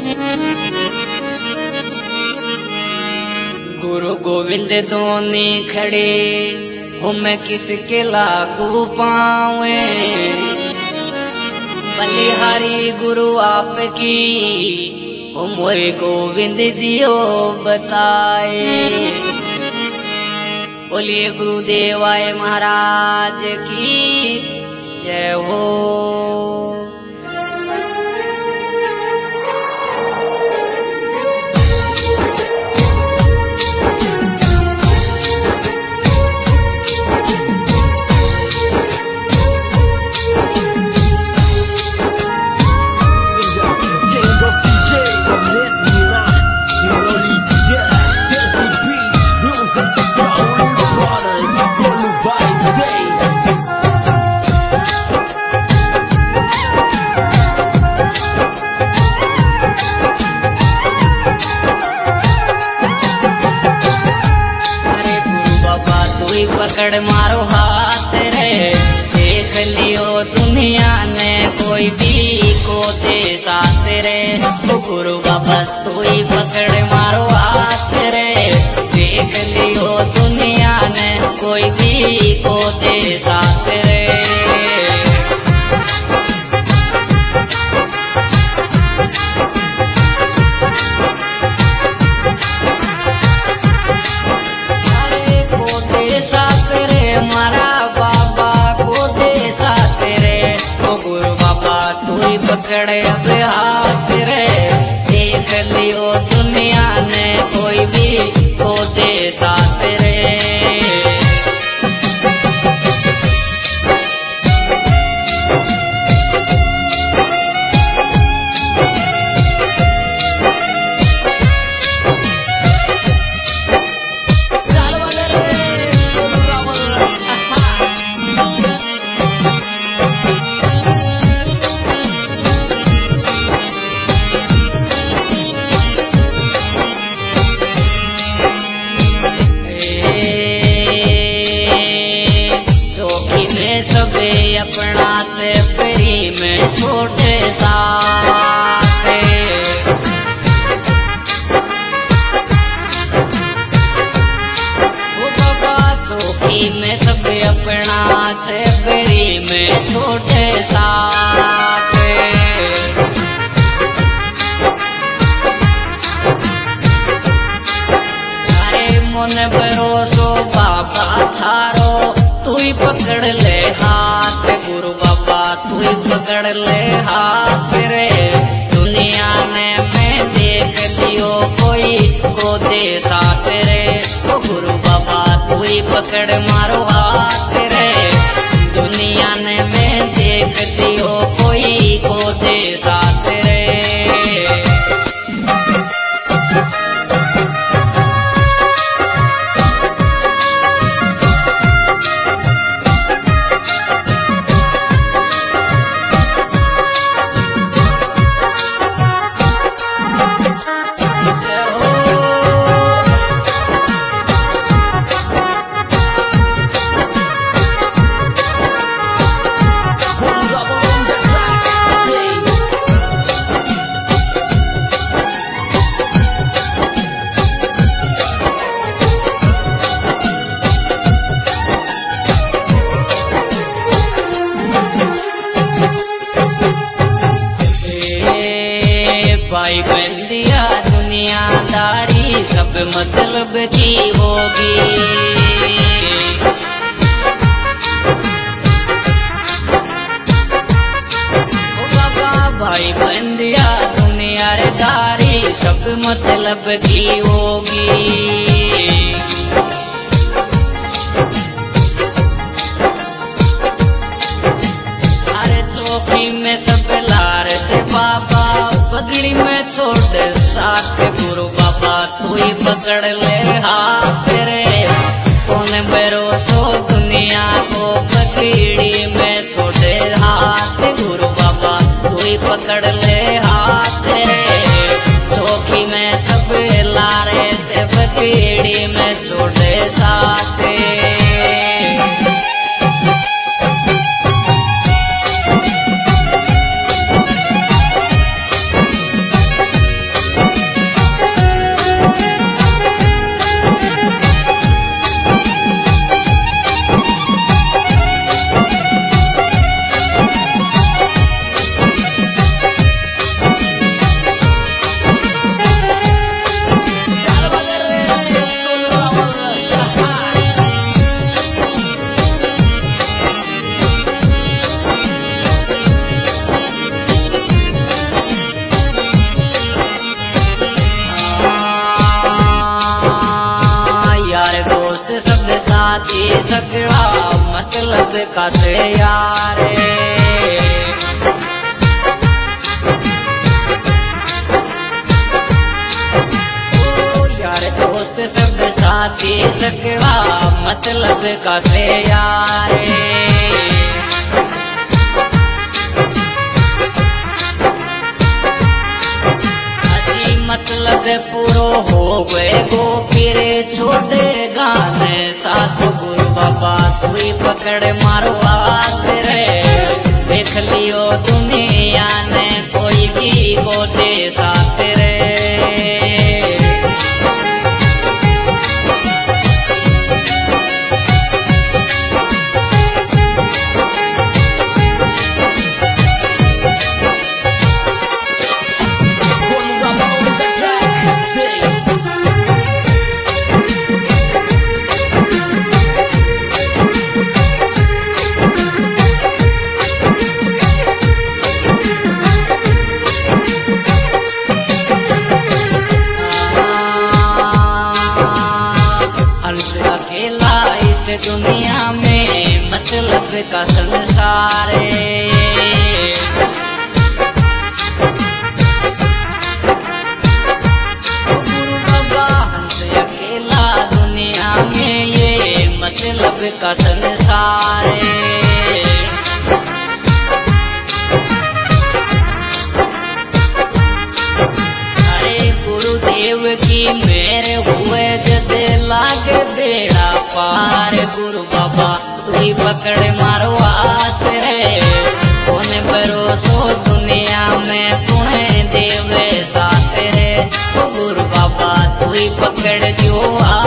गुरु गोविंद दोनी खड़े हो मैं किसके लागू पावे। बलिहारी गुरु आपकी हो मोरे गोविंद दियो बताए। बोलिए गुरुदेवाय महाराज की जय हो। पकड़ मारो हाथ रे, देख लियो दुनिया ने कोई भी को दे साथ रे। तो गुरु बाबा तू ही पकड़ मारो हाथ रे, देख लियो दुनिया ने कोई भी को दे साथ रे। पकड़े अब हाथ रे, देख लियो दुनिया ने कोई भी को दे साथ रे। सबे अपना से फ्री में छोटे साथे। वो बाबा चौकी में सबे अपना से फ्री में छोटे साथे। अरे मन भरोसो बाबा थारो तू ही पकड़ ले हाथ। गुरु बाबा तू ही पकड़ ले हाथ रे, दुनिया में मैं देख लियो कोई को दे साथ रे। ओ गुरु बाबा तू ही पकड़ मारो हाथ रे, दुनिया ने मैं देख लियो कोई को दे साथ रे। भाई बंदिया दुनियादारी सब मतलब की होगी। ओ बाबा भाई बंदिया दुनियादारी सब मतलब की होगी। अरे चौकी में सब लार थे बाबा, पगड़ी में छोड़ साथ। गुरु बाबा तू ही पकड़ ले हाथ रे, कौन भरोसो दुनिया को पगड़ी में छोड़े हाथ। गुरु बाबा तू ही पकड़ ले हाथ रे, चौकी में सब लारे से पगड़ी में छोड़े साथ। सकड़ा मतलब का से यारे। ओ यार दोस्त सब साथी सकड़ा मतलब का से यारे। मतलब पूरो हो गए गो फिर छोटे गाने साथ गुरु बाबा तू ही पकड़ मारो हाथ रे। देख लियो दुनिया ने कोई की को दे साथ रे। अकेला इस दुनिया में मतलब का संसार है। गुरु बाबा हंस अकेला दुनिया में ये मतलब का संसार है। गुरुदेव की मेरे हुए जैसे लागे बेड़ा पार। गुरु बाबा तू ही पकड़ मारो हाथ रे। कौन भरोसो दुनिया में तुम्हें देवे साथ रे। गुरु बाबा तू ही पकड़ जो